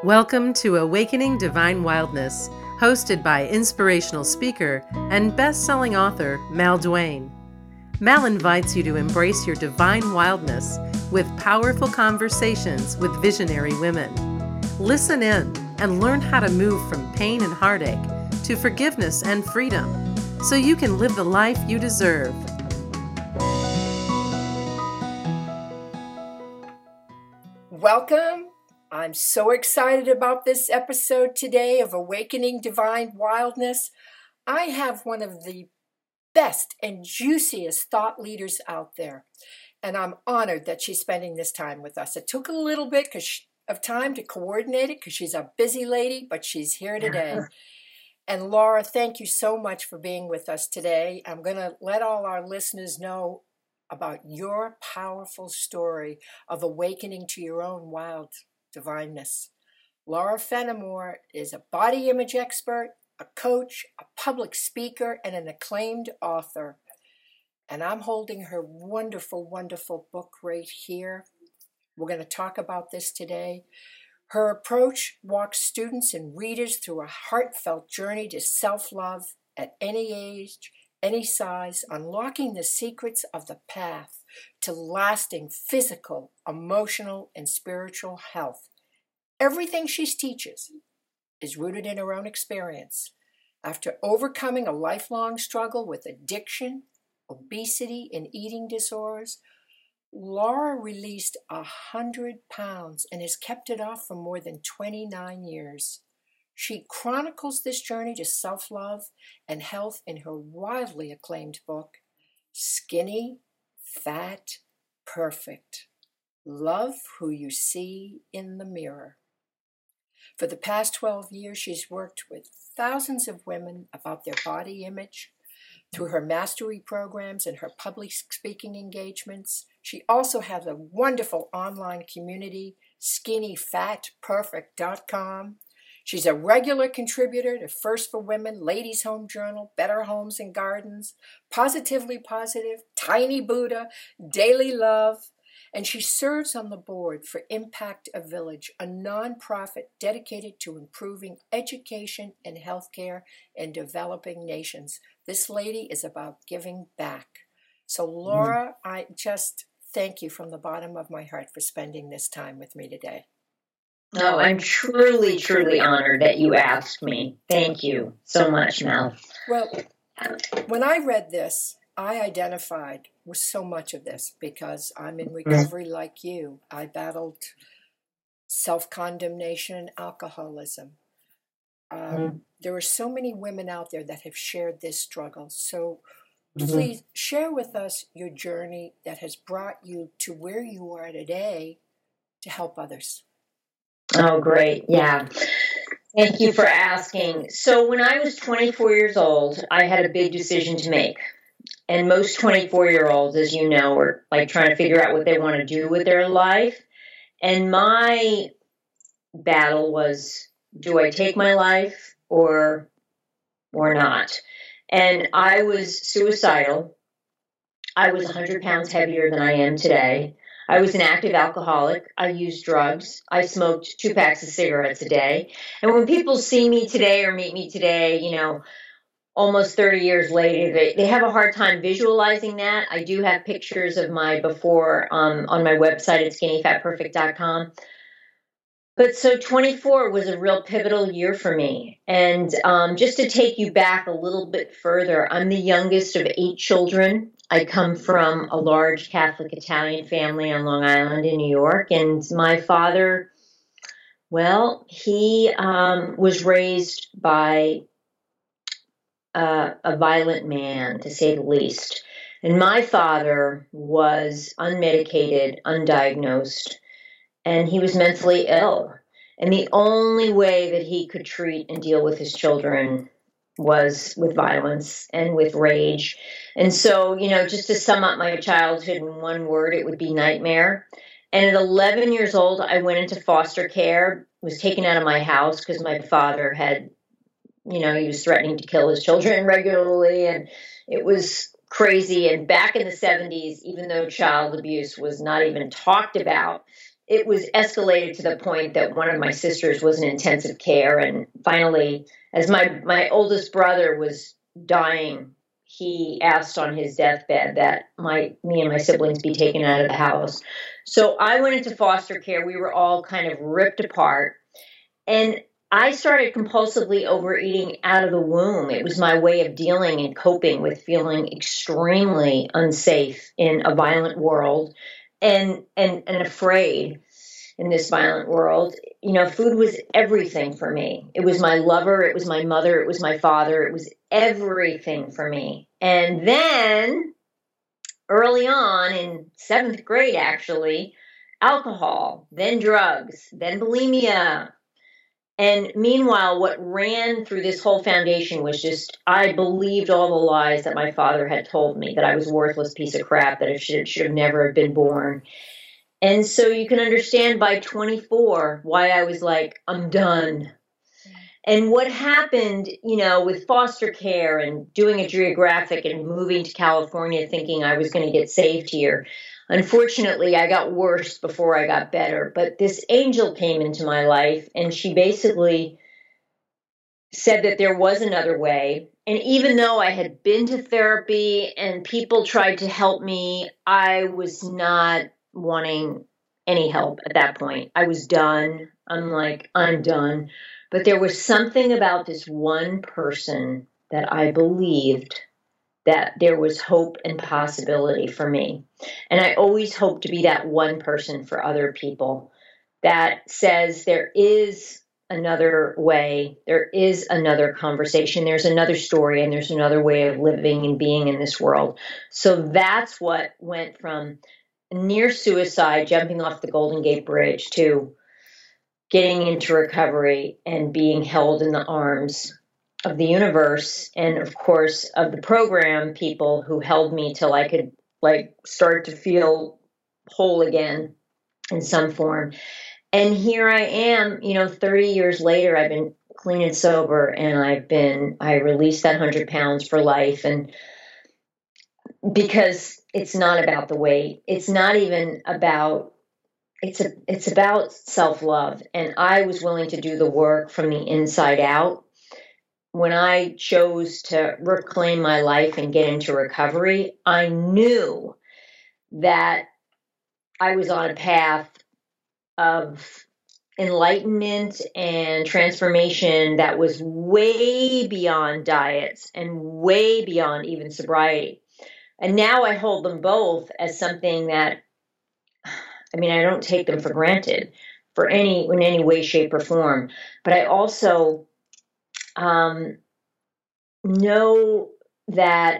Welcome to Awakening Divine Wildness, hosted by inspirational speaker and best-selling author Mal Duane. Mal invites you to embrace your divine wildness with powerful conversations with visionary women. Listen in and learn how to move from pain and heartache to forgiveness and freedom so you can live the life you deserve. Welcome. I'm so excited about this episode today of Awakening Divine Wildness. I have one of the best and juiciest thought leaders out there, and I'm honored that she's spending this time with us. It took a little bit of time to coordinate it because she's a busy lady, but she's here today. And Laura, thank you so much for being with us today. I'm going to let all our listeners know about your powerful story of awakening to your own wild divineness. Laura Fenimore is a body image expert, a coach, a public speaker, and an acclaimed author. And I'm holding her wonderful, wonderful book right here. We're going to talk about this today. Her approach walks students and readers through a heartfelt journey to self-love at any age, any size, unlocking the secrets of the path to lasting physical, emotional, and spiritual health. Everything she teaches is rooted in her own experience. After overcoming a lifelong struggle with addiction, obesity, and eating disorders, Laura released 100 pounds and has kept it off for more than 29 years. She chronicles this journey to self-love and health in her widely acclaimed book, Skinny, Fat, Perfect. Love who you see in the mirror. For the past 12 years, she's worked with thousands of women about their body image. Through her mastery programs and her public speaking engagements, she also has a wonderful online community, skinnyfatperfect.com. She's a regular contributor to First for Women, Ladies Home Journal, Better Homes and Gardens, Positively Positive, Tiny Buddha, Daily Love, and she serves on the board for Impact a Village, a nonprofit dedicated to improving education and healthcare in developing nations. This lady is about giving back. So Laura, I just thank you from the bottom of my heart for spending this time with me today. No, I'm truly, truly honored that you asked me. Thank you so much, Mel. Well, when I read this, I identified with so much of this because I'm in recovery like you. I battled self-condemnation and alcoholism. There are so many women out there that have shared this struggle. So please share with us your journey that has brought you to where you are today to help others. Oh, great. Yeah. Thank you for asking. So when I was 24 years old, I had a big decision to make. And most 24-year-olds, as you know, are like trying to figure out what they want to do with their life. And my battle was, do I take my life or not? And I was suicidal. I was 100 pounds heavier than I am today. I was an active alcoholic. I used drugs. I smoked 2 packs of cigarettes a day. And when people see me today or meet me today, you know, almost 30 years later, they have a hard time visualizing that. I do have pictures of my before on my website at skinnyfatperfect.com. But so 24 was a real pivotal year for me. And just to take you back a little bit further, I'm the youngest of 8 children. I come from a large Catholic Italian family on Long Island in New York. And my father, well, he was raised by a violent man, to say the least. And my father was unmedicated, undiagnosed, and he was mentally ill. And the only way that he could treat and deal with his children was with violence and with rage. And so, you know, just to sum up my childhood in one word, it would be nightmare. And at 11 years old, I went into foster care, was taken out of my house because my father had, you know, he was threatening to kill his children regularly, and it was crazy. And back in the 70s, even though child abuse was not even talked about, it was escalated to the point that one of my sisters was in intensive care. And finally, as my oldest brother was dying, he asked on his deathbed that me and my siblings be taken out of the house. So I went into foster care. We were all kind of ripped apart. And I started compulsively overeating out of the womb. It was my way of dealing and coping with feeling extremely unsafe in a violent world and afraid in this violent world. You know, food was everything for me. It was my lover, it was my mother, it was my father, it was everything for me. And then early on in 7th grade, actually, alcohol, then drugs, then bulimia. And meanwhile, what ran through this whole foundation was just, I believed all the lies that my father had told me, that I was a worthless piece of crap, that I should have never been born. And so you can understand by 24 why I was like, I'm done. And what happened, you know, with foster care and doing a geographic and moving to California thinking I was going to get saved here. Unfortunately, I got worse before I got better. But this angel came into my life, and she basically said that there was another way. And even though I had been to therapy and people tried to help me, I was not wanting any help at that point. I was done. I'm like, I'm done. But there was something about this one person that I believed that there was hope and possibility for me. And I always hope to be that one person for other people that says there is another way, there is another conversation, there's another story, and there's another way of living and being in this world. So that's what went from near suicide, jumping off the Golden Gate Bridge, to getting into recovery and being held in the arms of the universe and, of course, of the program people who held me till I could start to feel whole again in some form. And here I am, 30 years later. I've been clean and sober, and I released that 100 pounds for life. And because it's not about the weight, it's not even about, it's about self-love. And I was willing to do the work from the inside out. When I chose to reclaim my life and get into recovery, I knew that I was on a path of enlightenment and transformation that was way beyond diets and way beyond even sobriety. And now I hold them both as something that, I don't take them for granted in any way, shape, or form. But I also know that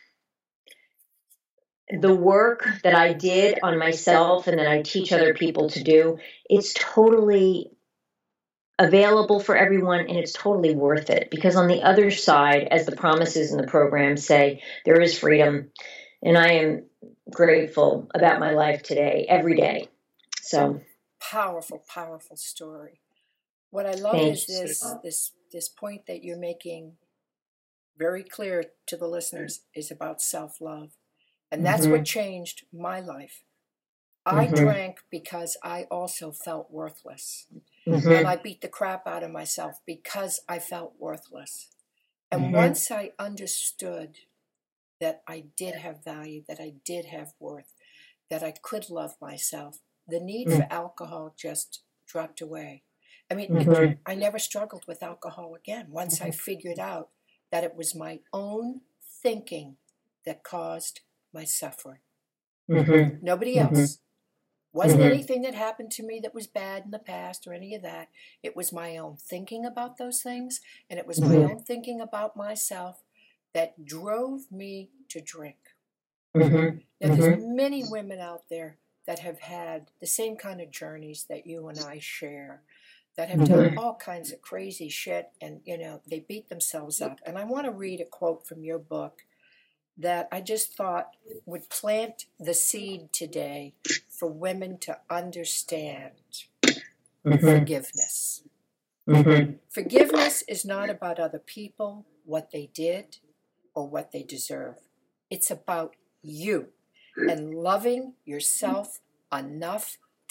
the work that I did on myself and that I teach other people to do, it's totally available for everyone, and it's totally worth it, because on the other side, as the promises in the program say, there is freedom. And I am grateful about my life today, every day. So powerful story. What I love is this point that you're making very clear to the listeners is about self-love. And that's what changed my life. I drank because I also felt worthless. And I beat the crap out of myself because I felt worthless. And once I understood that I did have value, that I did have worth, that I could love myself, the need for alcohol just dropped away. I never struggled with alcohol again once I figured out that it was my own thinking that caused my suffering. Nobody else. Wasn't anything that happened to me that was bad in the past or any of that. It was my own thinking about those things, and it was my own thinking about myself that drove me to drink. Now, there's many women out there that have had the same kind of journeys that you and I share, that have done all kinds of crazy shit, and, they beat themselves up. And I want to read a quote from your book that I just thought would plant the seed today for women to understand forgiveness. Forgiveness is not about other people, what they did, or what they deserve. It's about you and loving yourself enough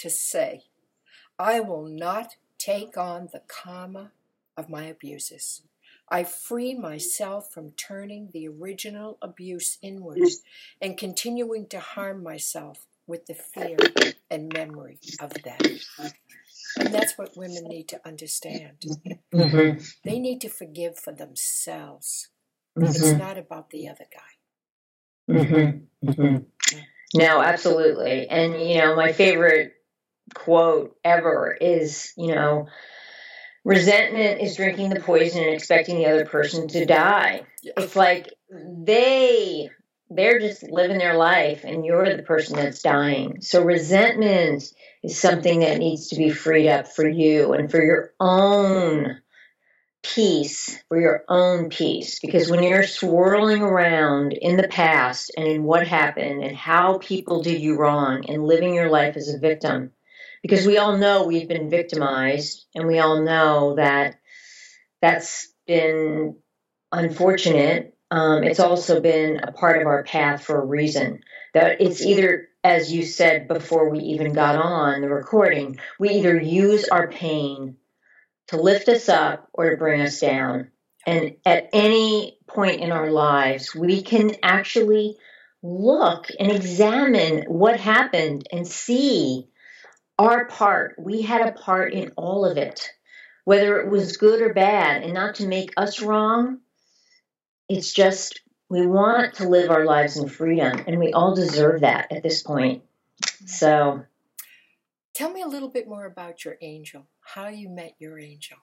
to say, I will not take on the karma of my abuses. I free myself from turning the original abuse inward and continuing to harm myself with the fear and memory of that. And that's what women need to understand. Mm-hmm. They need to forgive for themselves. Mm-hmm. It's not about the other guy. Mm-hmm. Mm-hmm. No, absolutely. And, my favorite quote ever is, resentment is drinking the poison and expecting the other person to die. It's like they're just living their life and you're the person that's dying. So resentment is something that needs to be freed up for you and for your own peace, because when you're swirling around in the past and in what happened and how people did you wrong and living your life as a victim, because we all know we've been victimized and we all know that that's been unfortunate. It's also been a part of our path for a reason. That it's either, as you said before we even got on the recording, we either use our pain to lift us up or to bring us down. And at any point in our lives, we can actually look and examine what happened and see our part. We had a part in all of it, whether it was good or bad, and not to make us wrong. It's just we want to live our lives in freedom, and we all deserve that at this point. So, tell me a little bit more about your angel, how you met your angel.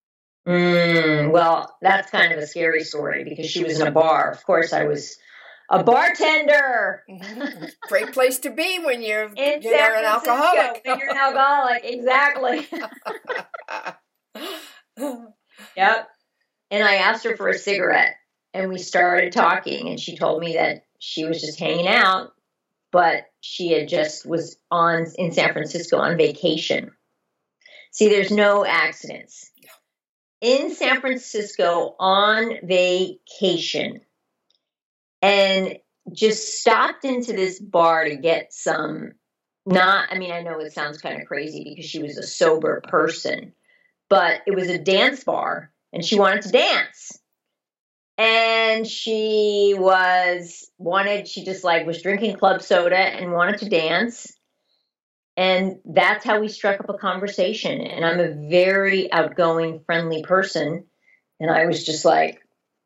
Well, that's kind of a scary story because she was in a bar. Of course, I was a bartender. Great place to be when you're an alcoholic. When you're an alcoholic, exactly. Yep. And I asked her for a cigarette, and we started talking, and she told me that she was just hanging out, but she had just was in San Francisco on vacation. See, there's no accidents. In San Francisco on vacation, and just stopped into this bar to get some, I know it sounds kind of crazy because she was a sober person, but it was a dance bar and she wanted to dance. And she was drinking club soda and wanted to dance. And that's how we struck up a conversation. And I'm a very outgoing, friendly person. And I was just like,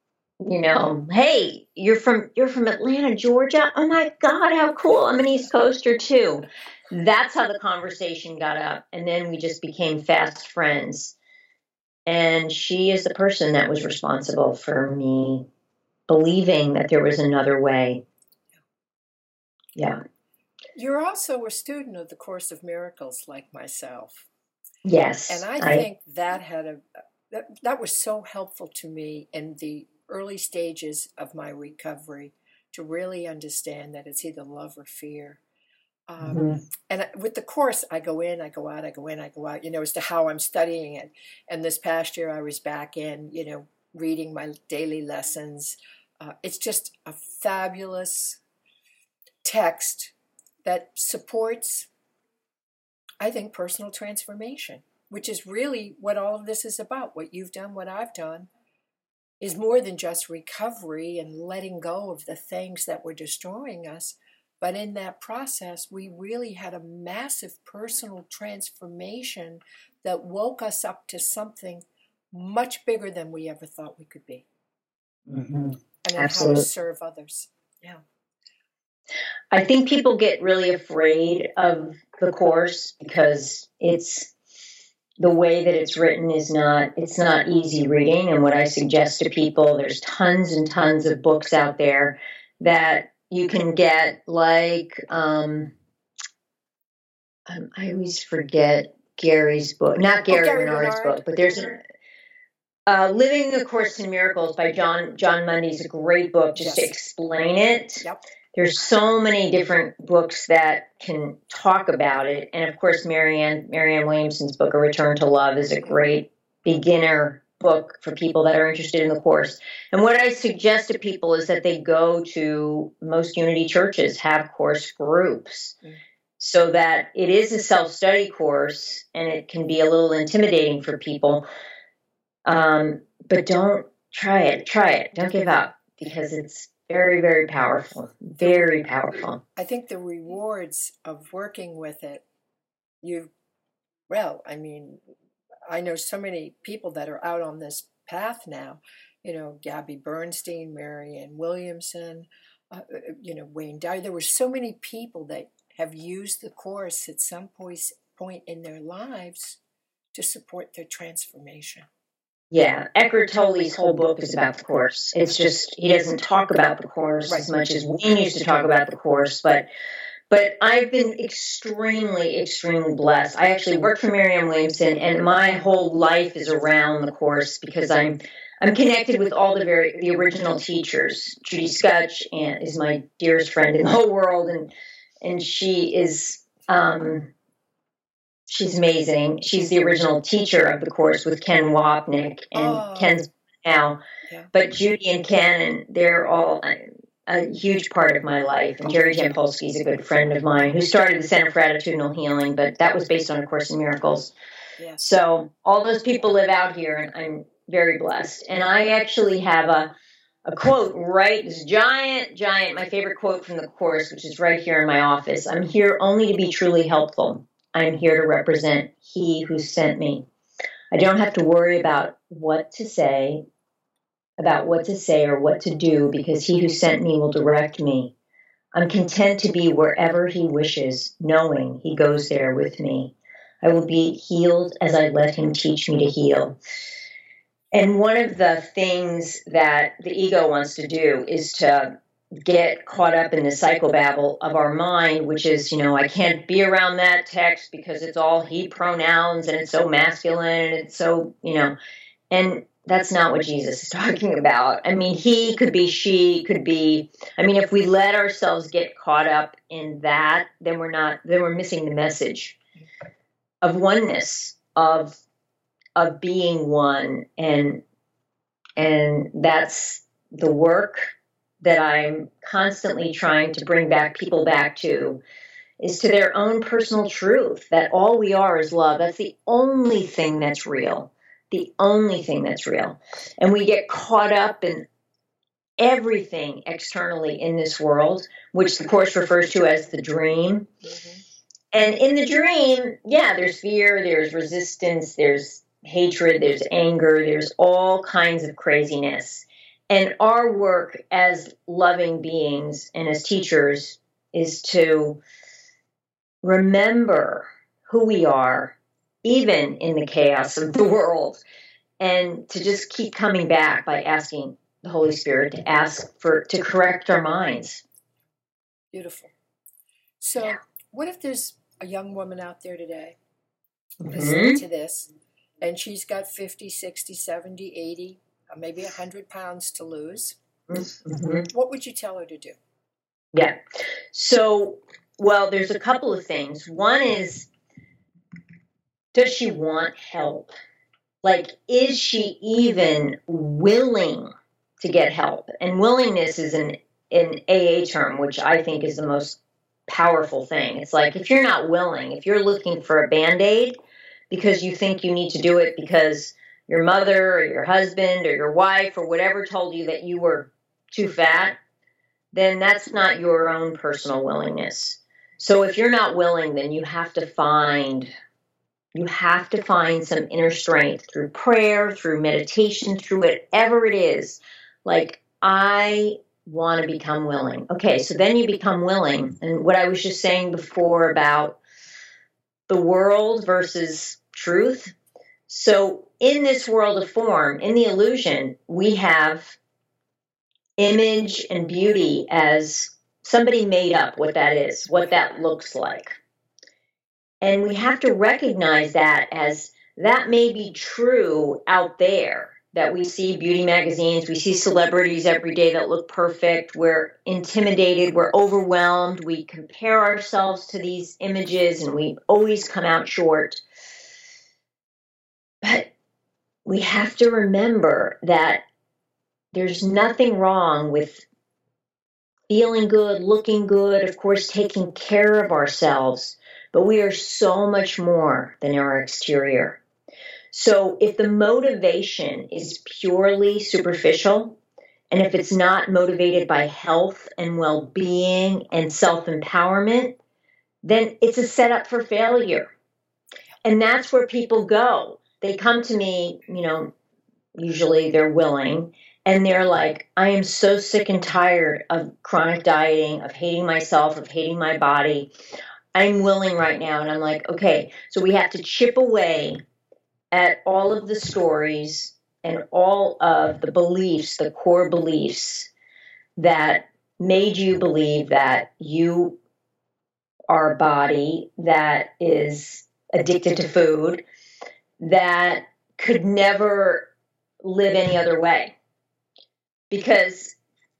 hey, you're from Atlanta, Georgia? Oh my God, how cool. I'm an East Coaster too. That's how the conversation got up. And then we just became fast friends. And she is the person that was responsible for me believing that there was another way. Yeah. You're also a student of the Course of Miracles like myself. Yes. And I think that was so helpful to me in the early stages of my recovery to really understand that it's either love or fear. And with the Course, I go in, I go out, I go in, I go out, as to how I'm studying it. And this past year I was back in, reading my daily lessons. It's just a fabulous text that supports, I think, personal transformation, which is really what all of this is about. What you've done, what I've done, is more than just recovery and letting go of the things that were destroying us. But in that process, we really had a massive personal transformation that woke us up to something much bigger than we ever thought we could be. Mm-hmm. And then how to serve others. Yeah. I think people get really afraid of the Course because it's the way that it's written it's not easy reading. And what I suggest to people, there's tons and tons of books out there that you can get, like, I always forget Gary's book, not Gary Renard's book, but there's Living A Course in Miracles by John Mundy is a great book just to explain it. Yep. There's so many different books that can talk about it. And of course, Marianne Williamson's book, A Return to Love, is a great beginner book for people that are interested in the Course. And what I suggest to people is that they go to most Unity churches, have Course groups, so that it is a self-study course and it can be a little intimidating for people. But don't try it. Don't give up, because it's very, very powerful. Very powerful. I think the rewards of working with it, I know so many people that are out on this path now. Gabby Bernstein, Marianne Williamson, Wayne Dyer. There were so many people that have used the course at some point in their lives to support their transformation. Yeah, Eckhart Tolle's whole book is about the course. It's just he doesn't talk about the course as much as Wayne used to talk about the course, but I've been extremely, extremely blessed. I actually work for Marianne Williamson, and my whole life is around the course because I'm connected with all the original teachers. Judy Scutch is my dearest friend in the whole world, and she is she's amazing. She's the original teacher of the course with Ken Wapnick, and Ken's now. Yeah. But Judy and Ken, they're all a huge part of my life. And Jerry Jampolsky is a good friend of mine who started the Center for Attitudinal Healing, but that was based on A Course in Miracles. Yes. So all those people live out here, and I'm very blessed. And I actually have a quote, right? This giant, my favorite quote from the Course, which is right here in my office. I'm here only to be truly helpful. I'm here to represent He who sent me. I don't have to worry about what to say or what to do, because He who sent me will direct me. I'm content to be wherever He wishes, knowing He goes there with me. I will be healed as I let Him teach me to heal. And one of the things that the ego wants to do is to get caught up in the psychobabble of our mind, which is, I can't be around that text because it's all he pronouns and it's so masculine and it's so, and that's not what Jesus is talking about. I mean, he could be, she could be. I mean, if we let ourselves get caught up in that, then we're missing the message of oneness, of being one. And that's the work that I'm constantly trying to bring people back to, is to their own personal truth, that all we are is love. That's the only thing that's real. The only thing that's real. And we get caught up in everything externally in this world, which the Course refers to as the dream. Mm-hmm. And in the dream, there's fear, there's resistance, there's hatred, there's anger, there's all kinds of craziness. And our work as loving beings and as teachers is to remember who we are, even in the chaos of the world, and to just keep coming back by asking the Holy Spirit to correct our minds. Beautiful. So what if there's a young woman out there today listening to this, and she's got 50, 60, 70, 80, maybe 100 pounds to lose? Mm-hmm. What would you tell her to do? Yeah. So, there's a couple of things. One is, does she want help? Like, is she even willing to get help? And willingness is an AA term, which I think is the most powerful thing. It's like, if you're not willing, if you're looking for a Band-Aid because you think you need to do it because your mother or your husband or your wife or whatever told you that you were too fat, then that's not your own personal willingness. So if you're not willing, then you have to find some inner strength through prayer, through meditation, through whatever it is. Like, I want to become willing. Okay, so then you become willing. And what I was just saying before about the world versus truth. So in this world of form, in the illusion, we have image and beauty as somebody made up what that is, what that looks like. And we have to recognize that as that may be true out there, that we see beauty magazines, we see celebrities every day that look perfect, we're intimidated, we're overwhelmed, we compare ourselves to these images and we always come out short. But we have to remember that there's nothing wrong with feeling good, looking good, of course, taking care of ourselves. But we are so much more than our exterior. So if the motivation is purely superficial, and if it's not motivated by health and well-being and self-empowerment, then it's a setup for failure. And that's where people go. They come to me, usually they're willing, and they're like, I am so sick and tired of chronic dieting, of hating myself, of hating my body. I'm willing right now. And I'm like, okay, so we have to chip away at all of the stories and all of the beliefs, the core beliefs that made you believe that you are a body that is addicted to food, that could never live any other way. Because,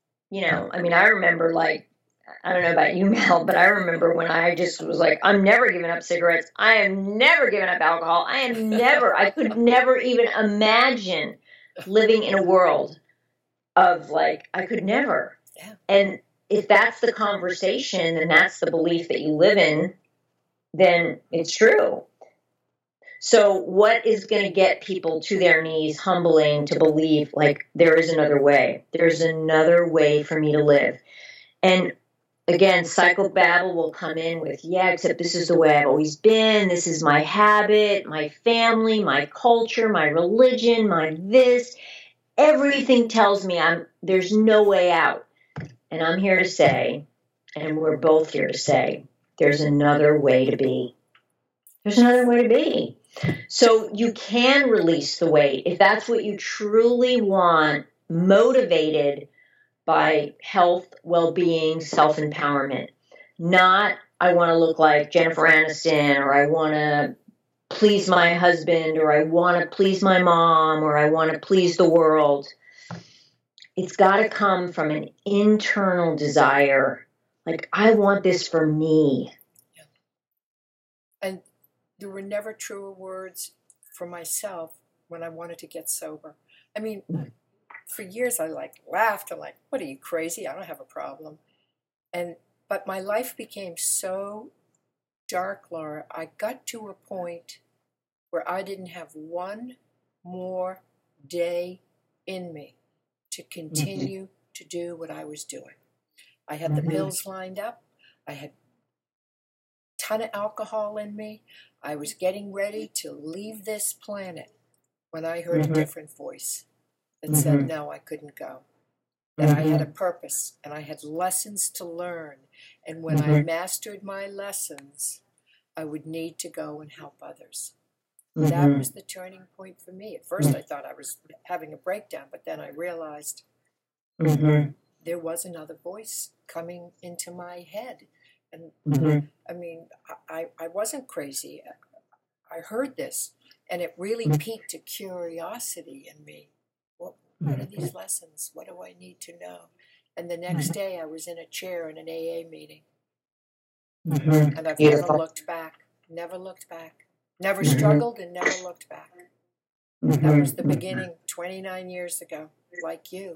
I remember, I don't know about you, Mel, but I remember when I just was like, I'm never giving up cigarettes. I am never giving up alcohol. I could never even imagine living in a world of I could never. Yeah. And if that's the conversation and that's the belief that you live in, then it's true. So what is going to get people to their knees, humbling to believe there is another way? There's another way for me to live. And again, psychobabble will come in with, yeah, except this is the way I've always been. This is my habit, my family, my culture, my religion, my this. Everything tells me there's no way out. And I'm here to say, and we're both here to say, there's another way to be. There's another way to be. So you can release the weight if that's what you truly want, motivated by health, well-being, self-empowerment. Not, I want to look like Jennifer Aniston, or I want to please my husband, or I want to please my mom, or I want to please the world. It's got to come from an internal desire. I want this for me. And there were never truer words for myself when I wanted to get sober. I mean, for years I laughed. I'm like, what are you, crazy? I don't have a problem. But my life became so dark, Laura. I got to a point where I didn't have one more day in me to continue to do what I was doing. I had the pills lined up. I had a ton of alcohol in me. I was getting ready to leave this planet when I heard a different voice that said, no, I couldn't go. That I had a purpose and I had lessons to learn. And when I mastered my lessons, I would need to go and help others. That was the turning point for me. At first I thought I was having a breakdown, but then I realized there was another voice coming into my head. And I mean, I wasn't crazy. I heard this, and it really piqued a curiosity in me. What are these lessons? What do I need to know? And the next day I was in a chair in an AA meeting. And I've never looked back. Never looked back. Never struggled and never looked back. That was the beginning 29 years ago, like you.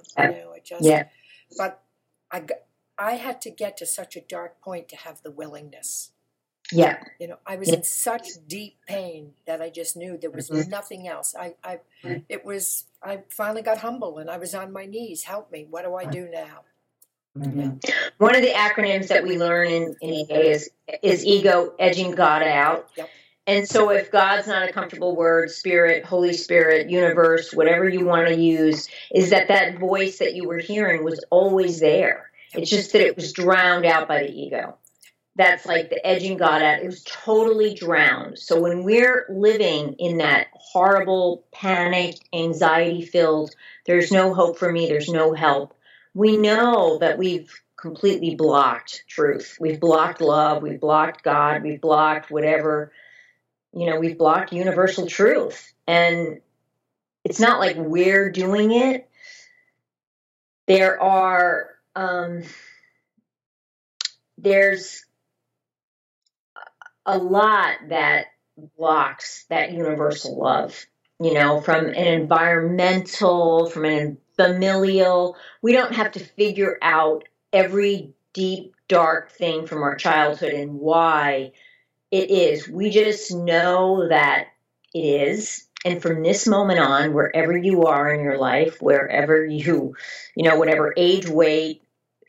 But I had to get to such a dark point to have the willingness. Yeah. I was in such deep pain that I just knew there was nothing else. I finally got humble and I was on my knees. Help me. What do I do now? One of the acronyms that we learn in AA is ego, edging God out. Yep. And so if God's not a comfortable word, spirit, Holy Spirit, universe, whatever you want to use, is that voice that you were hearing was always there. It's just that it was drowned out by the ego. That's the edging God out. It was totally drowned. So when we're living in that horrible, panicked, anxiety-filled, there's no hope for me, there's no help, we know that we've completely blocked truth. We've blocked love. We've blocked God. We've blocked whatever. We've blocked universal truth. And it's not like we're doing it. There are, there's a lot that blocks that universal love, from an environmental, from an familial. We don't have to figure out every deep, dark thing from our childhood and why it is. We just know that it is. And from this moment on, wherever you are in your life, wherever whatever age, weight,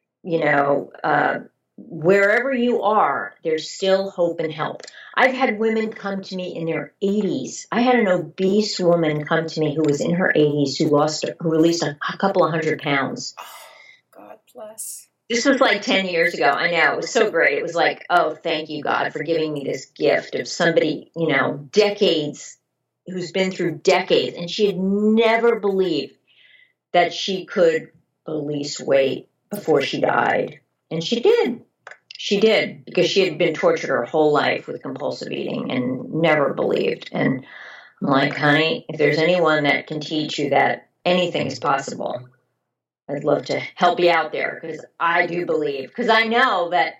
wherever you are, there's still hope and help. I've had women come to me in their 80s. I had an obese woman come to me who was in her 80s who released a couple of 100 pounds. Oh, God bless. This was like 10 years ago. I know. It was so great. It was like, oh, thank you, God, for giving me this gift of somebody, decades, who's been through decades. And she had never believed that she could release weight before she died. And she did. She did, because she had been tortured her whole life with compulsive eating and never believed. And I'm like, honey, if there's anyone that can teach you that anything is possible, I'd love to help you out there, because I do believe, because I know that,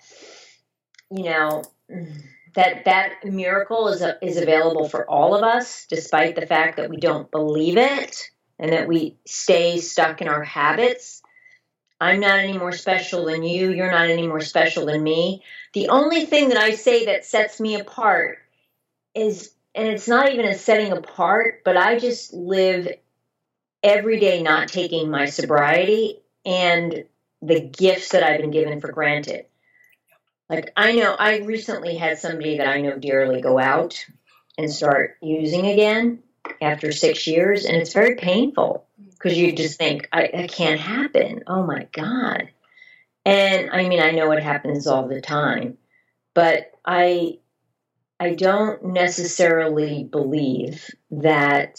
that miracle is available for all of us, despite the fact that we don't believe it and that we stay stuck in our habits. I'm not any more special than you. You're not any more special than me. The only thing that I say that sets me apart is, and it's not even a setting apart, but I just live every day not taking my sobriety and the gifts that I've been given for granted. Like, I know I recently had somebody that I know dearly go out and start using again after 6 years, and it's very painful, because you just think, that can't happen. Oh my God. And I mean, I know it happens all the time, but I don't necessarily believe that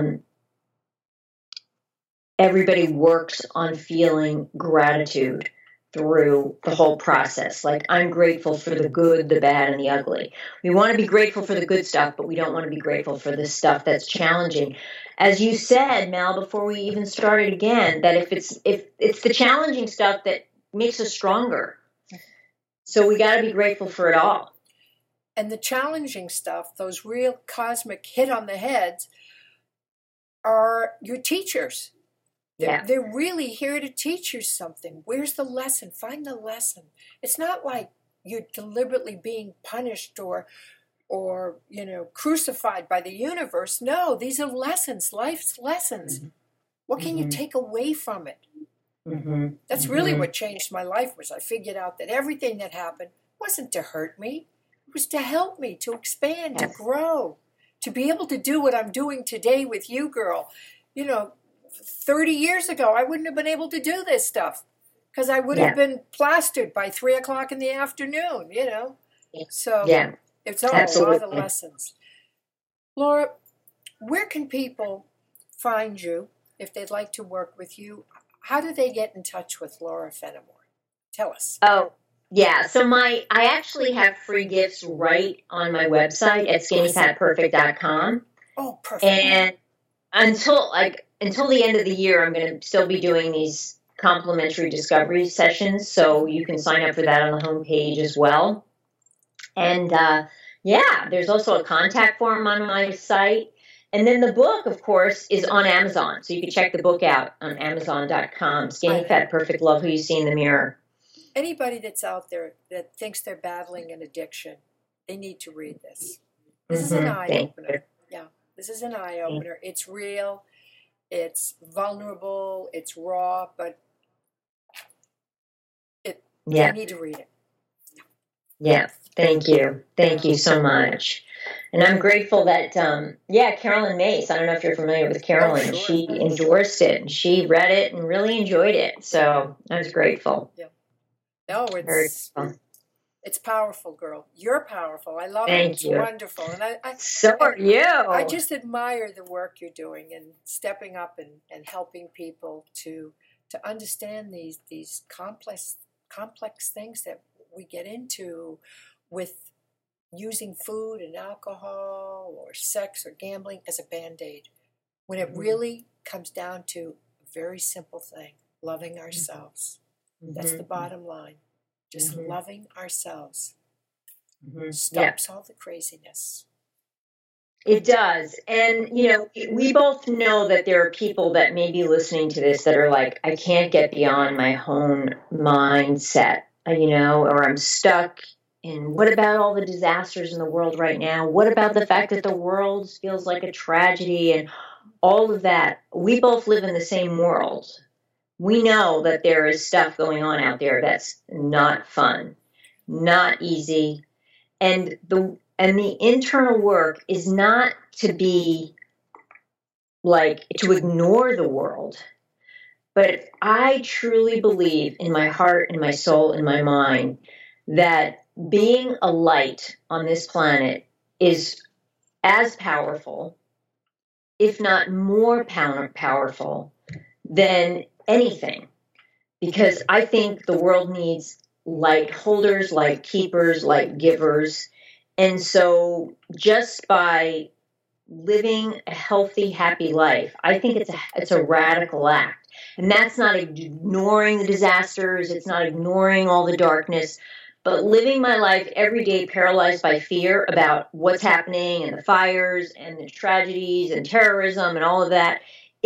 everybody works on feeling gratitude through the whole process. Like, I'm grateful for the good, the bad, and the ugly. We want to be grateful for the good stuff, but we don't want to be grateful for the stuff that's challenging. As you said, Mel, before we even started again, that if it's the challenging stuff that makes us stronger. So we got to be grateful for it all. And the challenging stuff, those real cosmic hit on the heads, are your teachers. Yeah. They're really here to teach you something. Where's the lesson? Find the lesson. It's not like you're deliberately being punished or crucified by the universe. No, these are lessons, life's lessons. Mm-hmm. What can you take away from it? Mm-hmm. That's really what changed my life, was I figured out that everything that happened wasn't to hurt me. It was to help me, to expand, to grow, to be able to do what I'm doing today with you, girl. 30 years ago, I wouldn't have been able to do this stuff, because I would have been plastered by 3 o'clock in the afternoon, So it's all a lot of lessons. Laura, where can people find you if they'd like to work with you? How do they get in touch with Laura Fenimore? Tell us. Oh, yeah. So I actually have free gifts right on my website at skinnyfatperfect.com. Oh, perfect. And until the end of the year, I'm going to still be doing these complimentary discovery sessions. So you can sign up for that on the homepage as well. And there's also a contact form on my site. And then the book, of course, is on Amazon. So you can check the book out on Amazon.com. Skinny, Fat, Perfect, Love Who You See in the Mirror. Anybody that's out there that thinks they're battling an addiction, they need to read this. This is an eye-opener. Yeah, this is an eye-opener. It's real. It's vulnerable. It's raw. But they need to read it. Yeah, thank you. Thank you so much. And I'm grateful that, Carolyn Mace, I don't know if you're familiar with Carolyn, she endorsed it, and she read it and really enjoyed it. So I was grateful. Yeah. No, it's powerful, girl. You're powerful. I love it. It's wonderful. And so are you. I just admire the work you're doing and stepping up and helping people to understand these complex things that we get into with using food and alcohol or sex or gambling as a Band-Aid, when it really comes down to a very simple thing: loving ourselves. That's the bottom line. Just loving ourselves stops all the craziness. It does. And, we both know that there are people that may be listening to this that are like, I can't get beyond my own mindset, or I'm stuck. And what about all the disasters in the world right now? What about the fact that the world feels like a tragedy and all of that? We both live in the same world. We know that there is stuff going on out there that's not fun, not easy. And the internal work is not to be like to ignore the world, but I truly believe in my heart and my soul and my mind that being a light on this planet is as powerful, if not more powerful than anything. Because I think the world needs light holders, light keepers, light givers. And so just by living a healthy, happy life, I think it's a radical act. And that's not ignoring the disasters. It's not ignoring all the darkness, but living my life every day paralyzed by fear about what's happening and the fires and the tragedies and terrorism and all of that.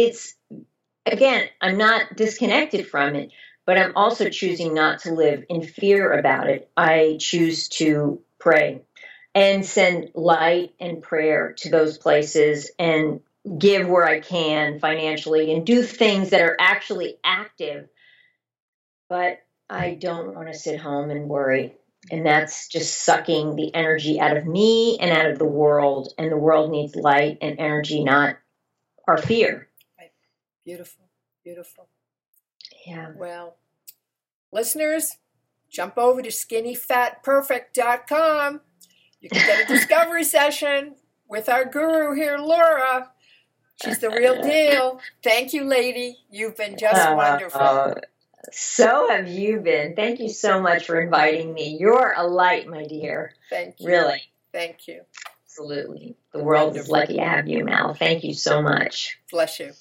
Again, I'm not disconnected from it, but I'm also choosing not to live in fear about it. I choose to pray and send light and prayer to those places and give where I can financially and do things that are actually active. But I don't want to sit home and worry. And that's just sucking the energy out of me and out of the world. And the world needs light and energy, not our fear. Right. Beautiful. Beautiful. Yeah. Well, listeners, jump over to skinnyfatperfect.com. You can get a discovery session with our guru here, Laura. She's the real deal. Thank you, lady. You've been just wonderful. So have you been. Thank you so much for inviting me. You're a light, my dear. Thank you. Really. Thank you. Absolutely. The world is lucky to have you, Mal. Thank you so much. Bless you.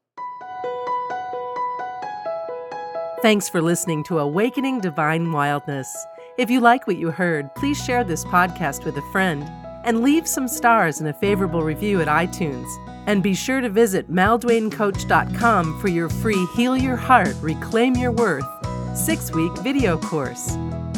Thanks for listening to Awakening Divine Wildness. If you like what you heard, please share this podcast with a friend and leave some stars and a favorable review at iTunes. And be sure to visit maldwaincoach.com for your free Heal Your Heart, Reclaim Your Worth 6-week video course.